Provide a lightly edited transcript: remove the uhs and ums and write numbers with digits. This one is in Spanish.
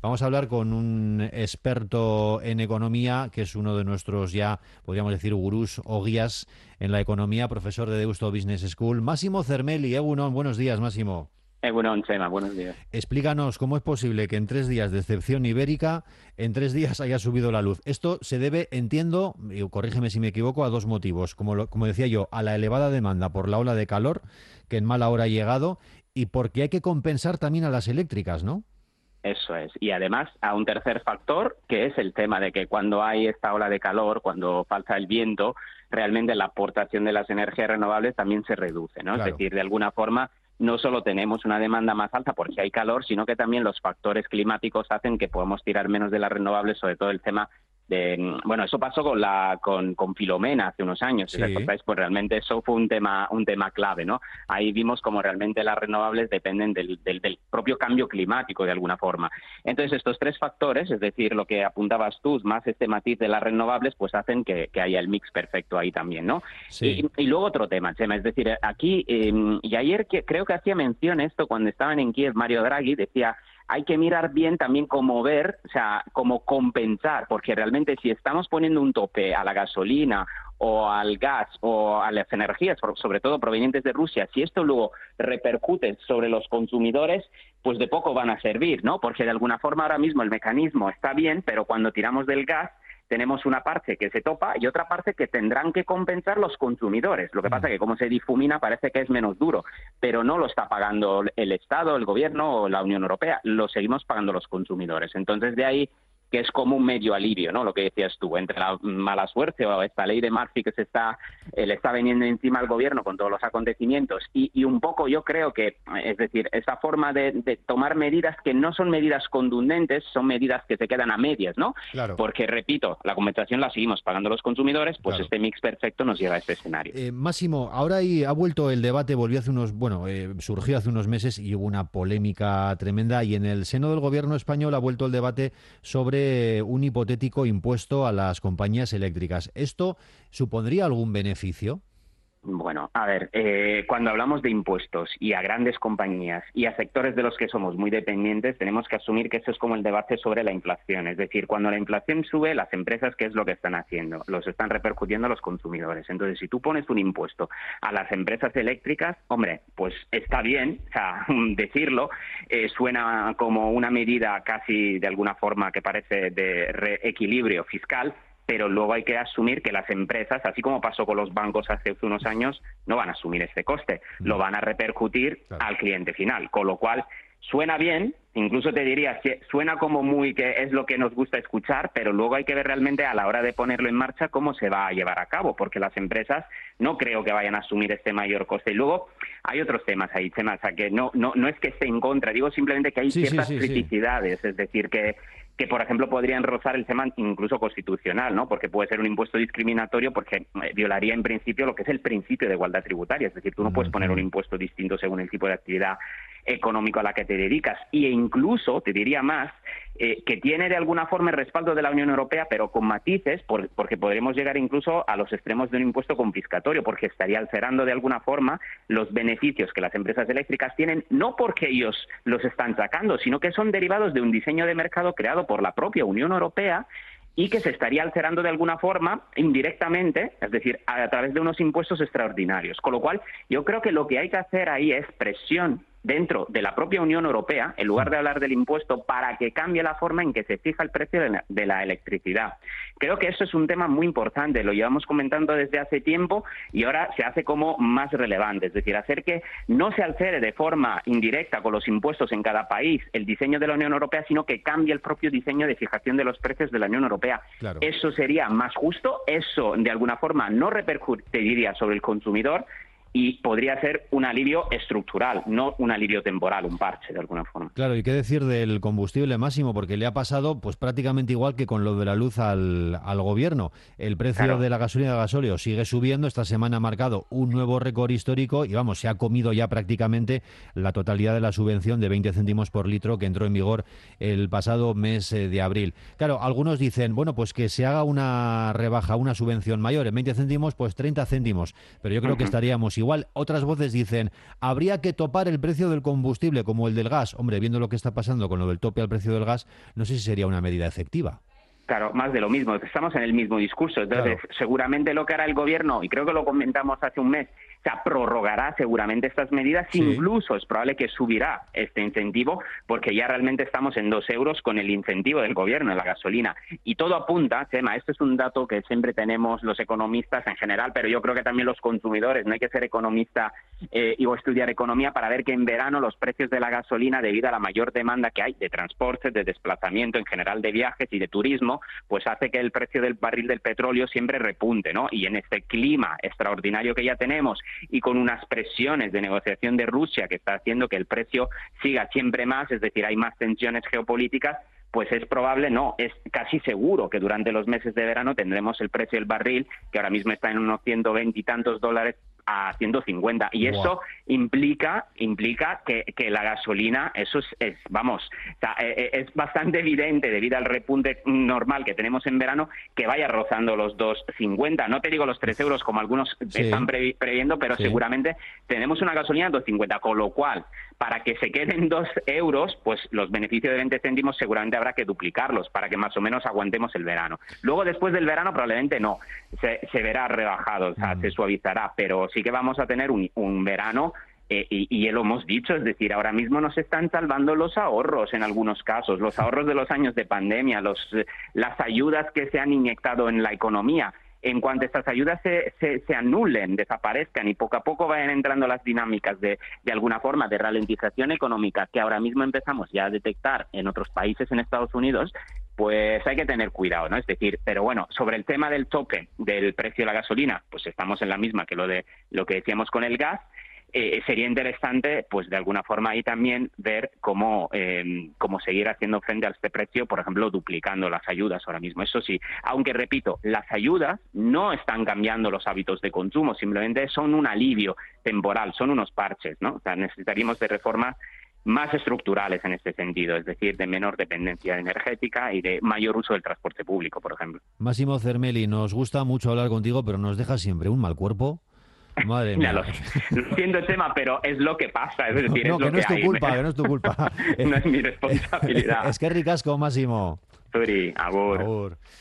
Vamos a hablar con un experto en economía, que es uno de nuestros ya, podríamos decir, gurús o guías en la economía, profesor de Deusto Business School, Máximo Cermelli. Egunon, buenos días, Máximo. Bueno, Chema, buenos días. Explícanos cómo es posible que en 3 días de excepción ibérica, en 3 días haya subido la luz. Esto se debe, entiendo, y corrígeme si me equivoco, a dos motivos. Como decía yo, a la elevada demanda por la ola de calor, que en mala hora ha llegado, y porque hay que compensar también a las eléctricas, ¿no? Eso es. Y además a un tercer factor, que es el tema de que cuando hay esta ola de calor, cuando falta el viento, realmente la aportación de las energías renovables también se reduce, ¿no? Es Claro. decir, de alguna forma no solo tenemos una demanda más alta porque hay calor, sino que también los factores climáticos hacen que podamos tirar menos de las renovables, sobre todo el tema bueno, eso pasó con Filomena hace unos años, si Sí. recordáis, pues realmente eso fue un tema clave, ¿no? Ahí vimos como realmente las renovables dependen del propio cambio climático de alguna forma. Entonces estos tres factores, es decir, lo que apuntabas tú, más este matiz de las renovables, pues hacen que haya el mix perfecto ahí también, ¿no? Sí. Y luego otro tema, Chema, es decir, aquí, y ayer creo que hacía mención esto cuando estaban en Kiev, Mario Draghi decía, hay que mirar bien también cómo ver, o sea, cómo compensar, porque realmente si estamos poniendo un tope a la gasolina o al gas o a las energías, sobre todo provenientes de Rusia, si esto luego repercute sobre los consumidores, pues de poco van a servir, ¿no? Porque de alguna forma ahora mismo el mecanismo está bien, pero cuando tiramos del gas tenemos una parte que se topa y otra parte que tendrán que compensar los consumidores. Lo que pasa es que como se difumina parece que es menos duro, pero no lo está pagando el Estado, el Gobierno o la Unión Europea, lo seguimos pagando los consumidores. Entonces de ahí que es como un medio alivio, ¿no? Lo que decías tú, entre la mala suerte o esta ley de Murphy que le está viniendo encima al gobierno con todos los acontecimientos y un poco yo creo que, es decir, esa forma de tomar medidas que no son medidas contundentes, son medidas que se quedan a medias, ¿no? Claro. Porque, repito, la compensación la seguimos pagando los consumidores, pues Claro. este mix perfecto nos lleva a este escenario. Máximo, ahora ha vuelto el debate, volvió hace unos, bueno, surgió hace unos meses y hubo una polémica tremenda y en el seno del gobierno español ha vuelto el debate sobre un hipotético impuesto a las compañías eléctricas. ¿Esto supondría algún beneficio? Bueno, a ver, cuando hablamos de impuestos y a grandes compañías y a sectores de los que somos muy dependientes, tenemos que asumir que eso es como el debate sobre la inflación. Es decir, cuando la inflación sube, las empresas, ¿qué es lo que están haciendo? Los están repercutiendo a los consumidores. Entonces, si tú pones un impuesto a las empresas eléctricas, hombre, pues está bien, o sea, decirlo, suena como una medida casi de alguna forma que parece de reequilibrio fiscal, pero luego hay que asumir que las empresas, así como pasó con los bancos hace unos años, no van a asumir este coste, lo van a repercutir Claro. al cliente final, con lo cual suena bien, incluso te diría, suena como muy que es lo que nos gusta escuchar, pero luego hay que ver realmente a la hora de ponerlo en marcha cómo se va a llevar a cabo, porque las empresas no creo que vayan a asumir este mayor coste. Y luego hay otros temas ahí, Chema, o sea, que no es que esté en contra, digo simplemente que hay Sí, sí, ciertas sí, sí. criticidades, es decir, que, por ejemplo, podrían rozar el tema incluso constitucional, ¿no? Porque puede ser un impuesto discriminatorio porque violaría en principio lo que es el principio de igualdad tributaria. Es decir, tú no puedes poner un impuesto distinto según el tipo de actividad económico a la que te dedicas. E incluso, te diría más, que tiene de alguna forma el respaldo de la Unión Europea, pero con matices, porque podremos llegar incluso a los extremos de un impuesto confiscatorio, porque estaría alterando de alguna forma los beneficios que las empresas eléctricas tienen, no porque ellos los están sacando, sino que son derivados de un diseño de mercado creado por la propia Unión Europea y que se estaría alterando de alguna forma indirectamente, es decir, a través de unos impuestos extraordinarios. Con lo cual, yo creo que lo que hay que hacer ahí es presión dentro de la propia Unión Europea, en lugar de hablar del impuesto, para que cambie la forma en que se fija el precio de la electricidad. Creo que eso es un tema muy importante, lo llevamos comentando desde hace tiempo y ahora se hace como más relevante, es decir, hacer que no se altere de forma indirecta con los impuestos en cada país el diseño de la Unión Europea, sino que cambie el propio diseño de fijación de los precios de la Unión Europea. Claro. Eso sería más justo, eso de alguna forma no repercutiría sobre el consumidor y podría ser un alivio estructural, no un alivio temporal, un parche de alguna forma. Claro, y qué decir del combustible, Máximo, porque le ha pasado pues prácticamente igual que con lo de la luz al gobierno. El precio Claro. de la gasolina y del gasóleo sigue subiendo, esta semana ha marcado un nuevo récord histórico y vamos, se ha comido ya prácticamente la totalidad de la subvención de 20 céntimos por litro que entró en vigor el pasado mes de abril. Claro, algunos dicen, bueno, pues que se haga una rebaja, una subvención mayor, en 20 céntimos, pues 30 céntimos, pero yo creo que estaríamos igual otras voces dicen, habría que topar el precio del combustible como el del gas. Hombre, viendo lo que está pasando con lo del tope al precio del gas, no sé si sería una medida efectiva. Claro, más de lo mismo, estamos en el mismo discurso. Entonces, Claro. seguramente lo que hará el gobierno, y creo que lo comentamos hace un mes, o sea, prorrogará seguramente estas medidas, Sí. incluso es probable que subirá este incentivo, porque ya realmente estamos en 2 euros con el incentivo del gobierno en la gasolina. Y todo apunta, Chema, esto es un dato que siempre tenemos los economistas en general, pero yo creo que también los consumidores, no hay que ser economista o estudiar economía para ver que en verano los precios de la gasolina, debido a la mayor demanda que hay de transporte, de desplazamiento, en general de viajes y de turismo, pues hace que el precio del barril del petróleo siempre repunte, ¿no? Y en este clima extraordinario que ya tenemos y con unas presiones de negociación de Rusia que está haciendo que el precio siga siempre más, es decir, hay más tensiones geopolíticas, pues es probable, no, es casi seguro que durante los meses de verano tendremos el precio del barril, que ahora mismo está en unos 120 y tantos dólares, a 150. Y Buah. eso implica que la gasolina, eso vamos, o sea, es bastante evidente debido al repunte normal que tenemos en verano, que vaya rozando los 2,50. No te digo los 3 euros como algunos Sí. están previendo, pero Sí. seguramente tenemos una gasolina de 2,50, con lo cual, para que se queden 2 euros, pues los beneficios de 20 céntimos seguramente habrá que duplicarlos para que más o menos aguantemos el verano. Luego, después del verano, probablemente no, se verá rebajado, o sea, se suavizará, pero sí que vamos a tener un verano y ya lo hemos dicho, es decir, ahora mismo nos están salvando los ahorros en algunos casos, los ahorros de los años de pandemia, las ayudas que se han inyectado en la economía. En cuanto estas ayudas se anulen, desaparezcan y poco a poco vayan entrando las dinámicas de alguna forma de ralentización económica que ahora mismo empezamos ya a detectar en otros países, en Estados Unidos, pues hay que tener cuidado, ¿no? Es decir, pero bueno, sobre el tema del tope del precio de la gasolina, pues estamos en la misma que lo que decíamos con el gas. Sería interesante, pues de alguna forma ahí también ver cómo seguir haciendo frente a este precio, por ejemplo, duplicando las ayudas ahora mismo. Eso sí, aunque repito, las ayudas no están cambiando los hábitos de consumo, simplemente son un alivio temporal, son unos parches, ¿no? O sea, necesitaríamos de reformas más estructurales en este sentido, es decir, de menor dependencia energética y de mayor uso del transporte público, por ejemplo. Máximo Cermeli, nos gusta mucho hablar contigo, pero nos deja siempre un mal cuerpo. Madre Ya mía. lo siento, Chema, pero es lo que pasa, es decir, No, es lo que no que es tu hay. culpa, que no es tu culpa. No es mi responsabilidad. Es que ricasco, Máximo. Zuri, agur. Agur.